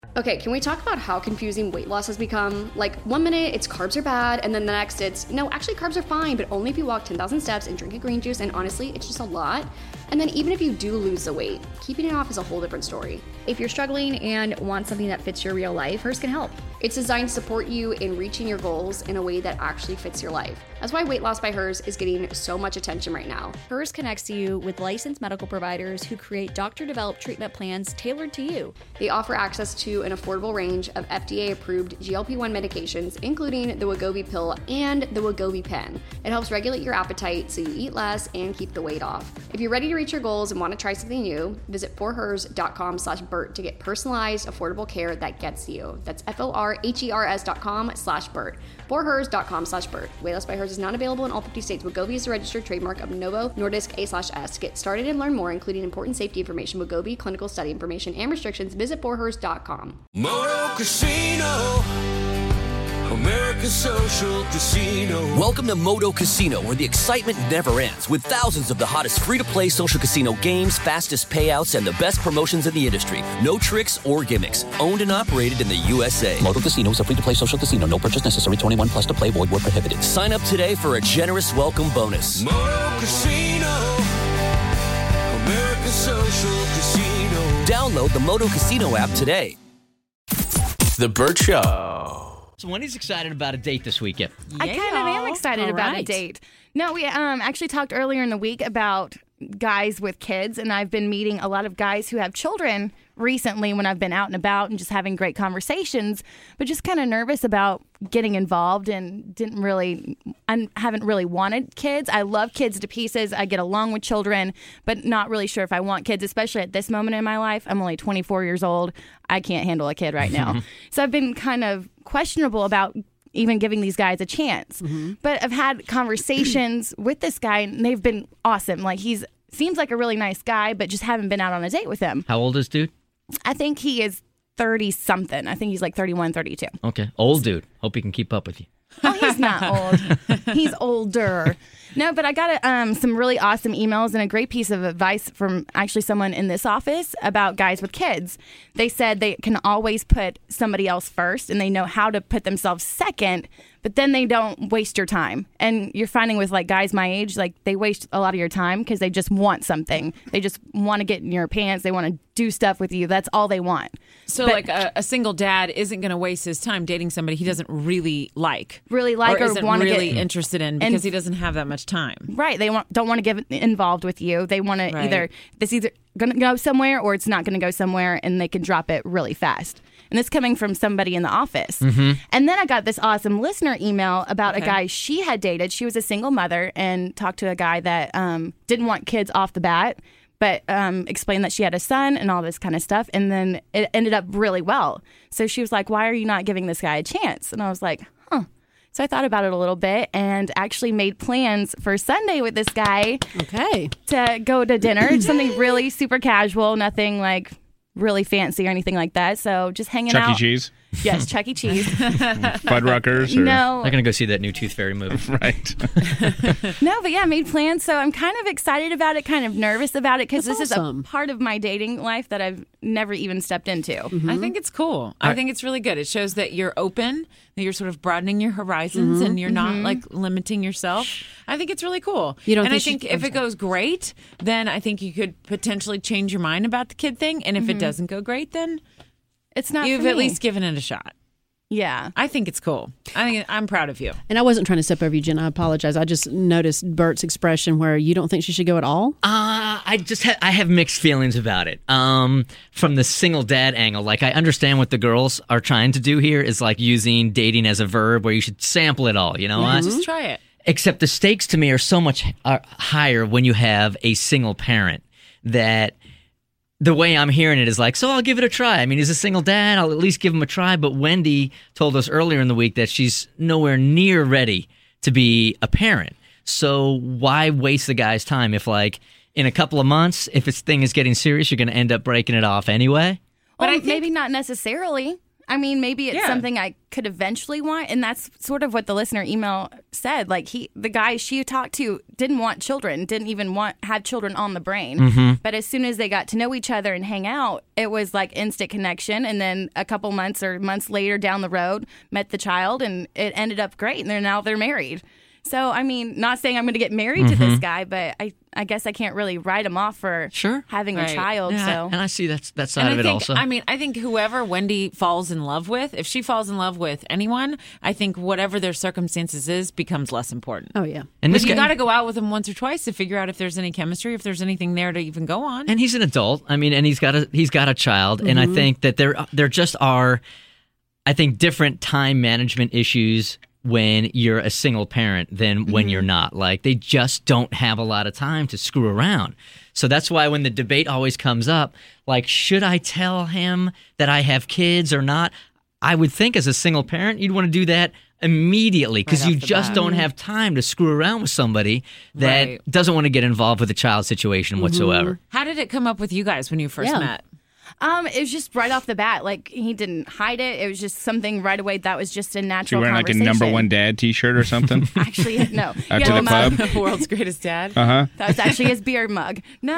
Okay, can we talk about how confusing weight loss has become? Like, 1 minute it's carbs are bad, and then the next it's, no, actually carbs are fine, but only if you walk 10,000 steps and drink a green juice, and honestly, it's just a lot. And then even if you do lose the weight, keeping it off is a whole different story. If you're struggling and want something that fits your real life, Hers can help. It's designed to support you in reaching your goals in a way that actually fits your life. That's why Weight Loss by Hers is getting so much attention right now. Hers connects you with licensed medical providers who create doctor-developed treatment plans tailored to you. They offer access to an affordable range of FDA-approved GLP-1 medications, including the Wegovy pill and the Wegovy pen. It helps regulate your appetite so you eat less and keep the weight off. If you're ready to reach your goals and want to try something new, visit forhers.com/Bert to get personalized, affordable care that gets you. That's forhers.com/Bert. forhers.com/Bert. Weight Loss by Hers is not available in all 50 states. Wegovy is a registered trademark of Novo Nordisk A/S. To get started and learn more, including important safety information, Wegovy clinical study information, and restrictions, visit forhers.com. Moto Casino, America's social casino. Welcome to Moto Casino, where the excitement never ends, with thousands of the hottest free-to-play social casino games, fastest payouts, and the best promotions in the industry. No tricks or gimmicks. Owned and operated in the USA. Moto Casino is a free-to-play social casino. No purchase necessary. 21 plus to play. Void where prohibited. Sign up today for a generous welcome bonus. Moto Casino, America's social casino. Download the Moto Casino app today. The Bert Show. So Wendy's excited about a date this weekend. I kind of am excited about a date. No, we actually talked earlier in the week about guys with kids, and I've been meeting a lot of guys who have children recently when I've been out and about and just having great conversations, but just kind of nervous about getting involved and I haven't really wanted kids. I love kids to pieces. I get along with children, but not really sure if I want kids, especially at this moment in my life. I'm only 24 years old. I can't handle a kid right now. So I've been kind of questionable about even giving these guys a chance. But I've had conversations with this guy, and they've been awesome. Like, seems like a really nice guy, but just haven't been out on a date with him. How old is dude? I think he is 30-something. I think he's like 31, 32. Okay. Old dude. Hope he can keep up with you. Oh, he's not old. He's older. No, but I got some really awesome emails and a great piece of advice from actually someone in this office about guys with kids. They said they can always put somebody else first, and they know how to put themselves second, but then they don't waste your time. And you're finding with like guys my age, like they waste a lot of your time because they just want something. They just want to get in your pants. They want to do stuff with you. That's all they want. So like a single dad isn't going to waste his time dating somebody he doesn't really like or isn't want to really interested in because he doesn't have that much time. Right. They don't want to get involved with you. They want to either going to go somewhere or it's not going to go somewhere, and they can drop it really fast. And this coming from somebody in the office. And then I got this awesome listener email about a guy she had dated. She was a single mother and talked to a guy that didn't want kids off the bat, but explained that she had a son and all this kind of stuff. And then it ended up really well. So she was like, why are you not giving this guy a chance? And I was like, huh. So I thought about it a little bit and actually made plans for Sunday with this guy. To go to dinner. Something really super casual, nothing like really fancy or anything like that. So just hanging out. Chuck E. Cheese? Yes, Chuck E. Cheese. Fuddruckers? Or? No. They're going to go see that new Tooth Fairy movie. Right. No, but yeah, made plans. So I'm kind of excited about it, kind of nervous about it, because this is a part of my dating life that I've never even stepped into. I think it's cool. I think it's really good. It shows that you're open, that you're sort of broadening your horizons, and you're not like limiting yourself. I think it's really cool. I think if it goes great, then I think you could potentially change your mind about the kid thing. And if it doesn't go great, then it's not. You've at least given it a shot. Yeah. I think it's cool. I'm proud of you. And I wasn't trying to step over you, Jen. I apologize. I just noticed Bert's expression where you don't think she should go at all. I have mixed feelings about it. From the single dad angle, like I understand what the girls are trying to do here is like using dating as a verb where you should sample it all, you know? Just try it. Except the stakes to me are so much higher when you have a single parent that the way I'm hearing it is like, so I'll give it a try. I mean, he's a single dad. I'll at least give him a try. But Wendy told us earlier in the week that she's nowhere near ready to be a parent. So why waste the guy's time if, like, in a couple of months, if this thing is getting serious, you're going to end up breaking it off anyway? But maybe not necessarily. I mean, maybe it's something I could eventually want. And that's sort of what the listener email said. Like, the guy she talked to didn't want children, didn't even have children on the brain. Mm-hmm. But as soon as they got to know each other and hang out, it was like instant connection. And then a couple months later down the road, met the child, and it ended up great. And now they're married. So, I mean, not saying I'm going to get married to this guy, but I guess I can't really write him off for having a child. Yeah, so, and I see that side of it also. I mean, I think whoever Wendy falls in love with, if she falls in love with anyone, I think whatever their circumstances is becomes less important. Oh, yeah. And you got to go out with him once or twice to figure out if there's any chemistry, if there's anything there to even go on. And he's an adult. I mean, and he's got a child, and I think that there just are, I think, different time management issues when you're a single parent than when you're not. Like, they just don't have a lot of time to screw around. So that's why when the debate always comes up, like, should I tell him that I have kids or not? I would think as a single parent, you'd want to do that immediately because you just don't have time to screw around with somebody that doesn't want to get involved with a child situation whatsoever. How did it come up with you guys when you first met? It was just right off the bat. Like, he didn't hide it. It was just something right away that was just a natural So you're wearing conversation. like a number one dad T-shirt or something? Actually, no. Out to the club? The world's greatest dad? Uh-huh. That was actually his beer mug. No.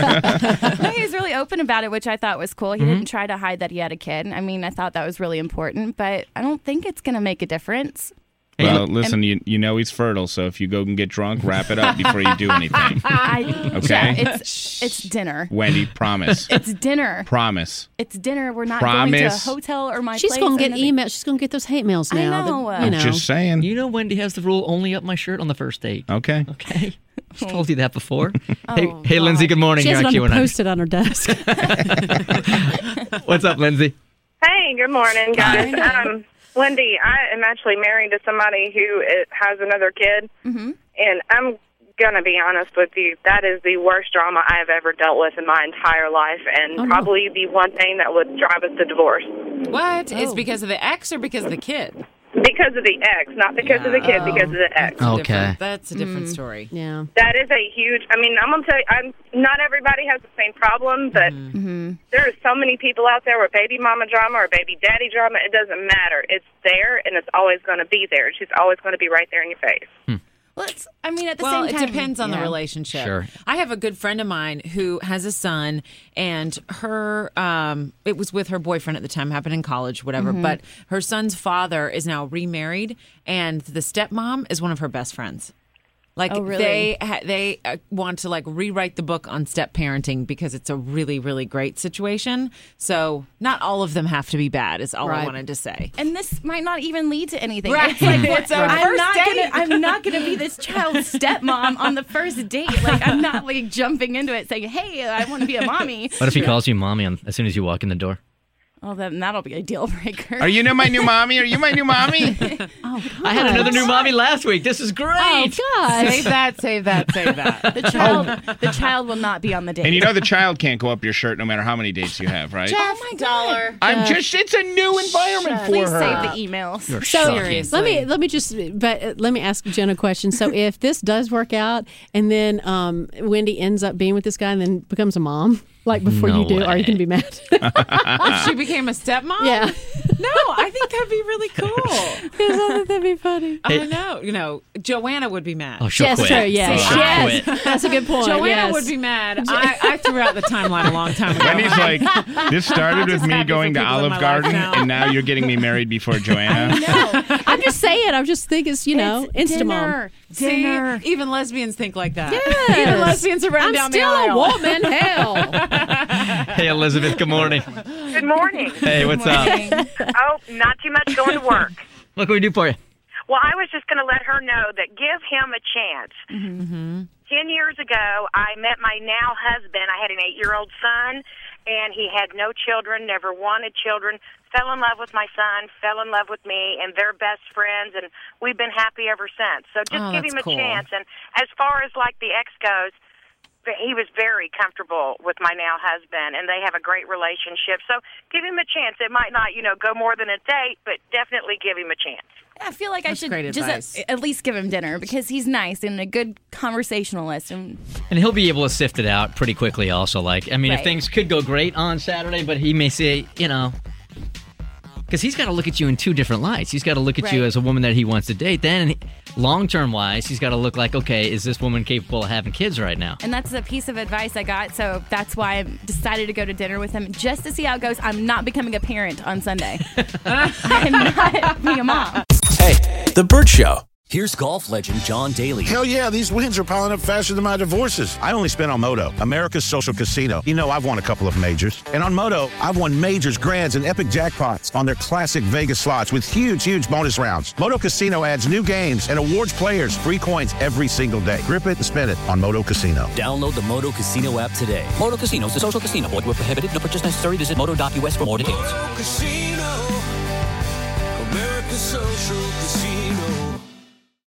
He was really open about it, which I thought was cool. He didn't try to hide that he had a kid. I mean, I thought that was really important, but I don't think it's going to make a difference. Well, listen, you know he's fertile, so if you go and get drunk, wrap it up before you do anything. Okay? Yeah, it's dinner. Wendy, promise. It's dinner. Promise. It's dinner. We're not going to a hotel or my place. She's going to get emails. She's going to get those hate mails now. I know. I'm just saying. You know Wendy has the rule, only up my shirt on the first date. Okay. I've told you that before. Hey, Lindsay, good morning. She has You're it on on post-it on her desk. What's up, Lindsay? Hey, good morning, guys. Wendy, I am actually married to somebody who has another kid, and I'm going to be honest with you, that is the worst drama I have ever dealt with in my entire life, and probably the one thing that would drive us to divorce. What? Is because of the ex or because of the kid? Because of the ex, not because of the kid, because of the ex. Okay. That's a different story. Yeah. That is a huge, I mean, I'm going to tell you, not everybody has the same problem, but there are so many people out there with baby mama drama or baby daddy drama. It doesn't matter. It's there, and it's always going to be there. She's always going to be right there in your face. Well, at the same time, it depends on the relationship. Sure. I have a good friend of mine who has a son, and her, it was with her boyfriend at the time, happened in college, whatever, but her son's father is now remarried, and the stepmom is one of her best friends. Like, really? they want to, like, rewrite the book on step parenting because it's a really, really great situation. So not all of them have to be bad is all I wanted to say. And this might not even lead to anything. Right. It's like, It's our first date. I'm not gonna be this child's stepmom on the first date. Like, I'm not like jumping into it saying, "Hey, I want to be a mommy." What if he calls you mommy as soon as you walk in the door? Oh, then that'll be a deal breaker. Are you my new mommy? Are you my new mommy? I had another new mommy last week. This is great. Oh, God. Save that. The child will not be on the date. And you know the child can't go up your shirt no matter how many dates you have, right? Oh my God. It's a new environment for Please her. save the emails. You're So shocking. let me ask Jen a question. So if this does work out, and then Wendy ends up being with this guy, and then becomes a mom, like before No you do, are you going to be mad? If she became a stepmom? Yeah. No, I think that'd be really cool. That'd be funny. I know. You know, Joanna would be mad. Oh, she'll Yes, quit. true. Yes, She'll yes. quit. That's a good point. Joanna yes. would be mad. I threw out the timeline a long time ago. Wendy's like, this started with me happy going for to people in Olive my life Garden, now. and now you're getting me married before Joanna. I'm just saying. I'm just thinking, It's Instamom. dinner. See, even lesbians think like that. Yes. Even lesbians are running I'm down still the aisle. a woman. Hell. Hey, Elizabeth, good morning. Good morning. Hey, what's up? Oh, not too much going to work. What can we do for you? Well, I was just going to let her know that give him a chance. 10 years ago, I met my now husband. I had an 8-year-old son, and he had no children, never wanted children, fell in love with my son, fell in love with me, and they're best friends, and we've been happy ever since. So just give him a chance. And as far as, like, the ex goes, he was very comfortable with my now husband, and they have a great relationship. So give him a chance. It might not, go more than a date, but definitely give him a chance. I feel like I should great advice. just at least give him dinner because he's nice and a good conversationalist. And he'll be able to sift it out pretty quickly also. Like, I mean, if things could go great on Saturday, but he may say, Because he's got to look at you in two different lights. He's got to look at you as a woman that he wants to date. Then, long-term wise, he's got to look like, okay, is this woman capable of having kids right now? And that's the piece of advice I got. So that's why I decided to go to dinner with him, just to see how it goes. I'm not becoming a parent on Sunday. I'm not being a mom. Hey, The Bert Show. Here's golf legend John Daly. Hell yeah, these wins are piling up faster than my divorces. I only spent on Moto, America's social casino. You know, I've won a couple of majors. And on Moto, I've won majors, grands, and epic jackpots on their classic Vegas slots with huge, huge bonus rounds. Moto Casino adds new games and awards players free coins every single day. Grip it and spend it on Moto Casino. Download the Moto Casino app today. Moto Casino is a social casino. Void where prohibited. No purchase necessary. Visit moto.us for more details. Moto Casino, America's social casino.